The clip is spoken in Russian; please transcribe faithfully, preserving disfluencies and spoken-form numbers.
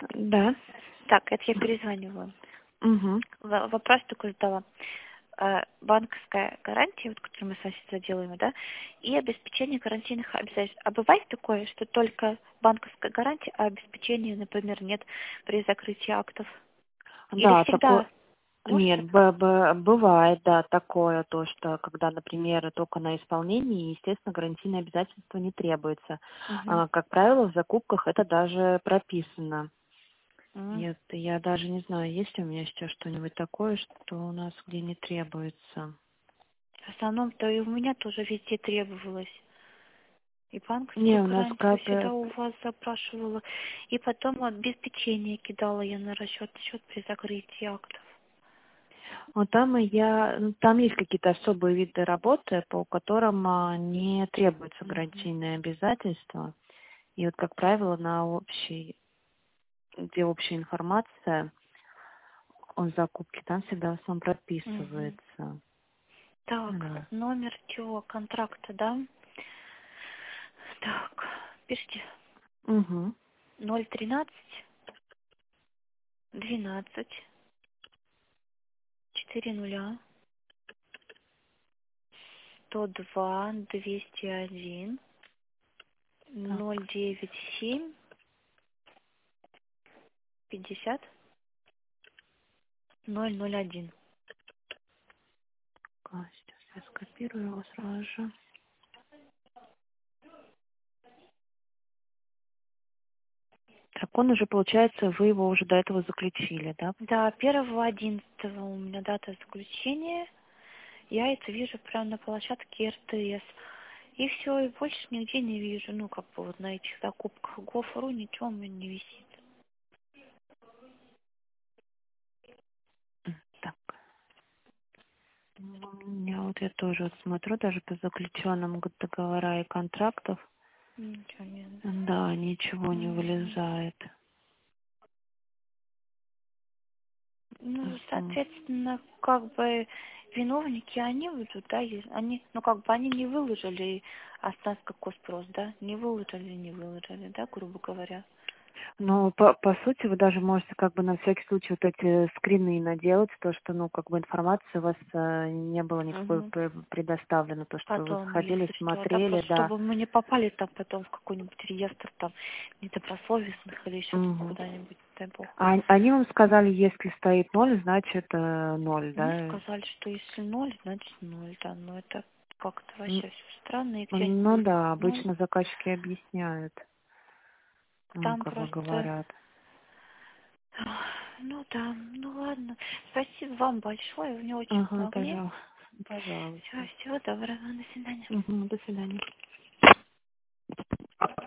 Да. Так, это я перезваниваю. Угу. В- Вопрос такой задала. Э, Банковская гарантия, вот, которую мы с вами сейчас делаем, да, и обеспечение гарантийных обязательств. А бывает такое, что только банковская гарантия, а обеспечения, например, нет при закрытии актов? Или Да, такое. всегда может Нет, так? б- б- бывает, да, такое, то, что когда, например, только на исполнении, естественно, гарантийное обязательство не требуется. Угу. А, как правило, в закупках это даже прописано. Нет, я даже не знаю, есть ли у меня сейчас что-нибудь такое, что у нас где не требуется. В основном-то и у меня тоже везде требовалось. И Не, банковскую у нас гарантию как всегда бы. у вас запрашивала. И потом вот обеспечение кидала я на расчет счет при закрытии актов. Вот там и я, ну, там есть какие-то особые виды работы, по которым а, не требуется Мгм. гарантийное обязательство. И вот, как правило, на общей, где общая информация о закупке, там всегда в основном Мгм. прописывается. Так, Да. номер чего? Контракта, да? Так, пишите. Угу. ноль тринадцать двенадцать четыре нуля сто два двести один Так, ноль девять семь пятьдесят ноль ноль один. а, сейчас я скопирую его сразу же. Так, он уже, получается, вы его уже до этого заключили, да? Да, первого одиннадцатого у меня дата заключения. Я это вижу прямо на площадке эр тэ эс. И все, и больше нигде не вижу. Ну, как бы вот на этих закупках Гофру ничего у меня не висит. Так, м, я вот я тоже вот смотрю, даже по заключенным г- договора и контрактов, Ничего не... да, ничего не Мгм. вылезает. Ну, Мгм. соответственно, как бы виновники, они выйдут, да, если они, ну, как бы они не выложили, а с нас какой спрос, да, не выложили, не выложили, да, грубо говоря. Ну, по, по сути, вы даже можете как бы на всякий случай вот эти скрины наделать, то, что, ну, как бы информации у вас э, не было никакой Угу. пре- предоставлено, то, что вы Потом, заходили, если что, да, смотрели, просто да. чтобы мы не попали там потом в какой-нибудь реестр там недобросовестных или еще там Мгм. куда-нибудь, дай бог. А они вам сказали, если стоит ноль, значит э, ноль, Ну, да? сказали, что если ноль, значит ноль, да, но это как-то М, вообще все странно, и Ну где-нибудь да, ноль. обычно заказчики объясняют, ну, Там как бы просто... говорят. ах, ну да, ну ладно. Спасибо вам большое, вы мне очень Ага, помогли. пожалуйста. Всего, Пожалуйста. всего доброго, до свидания. Мгм, до свидания.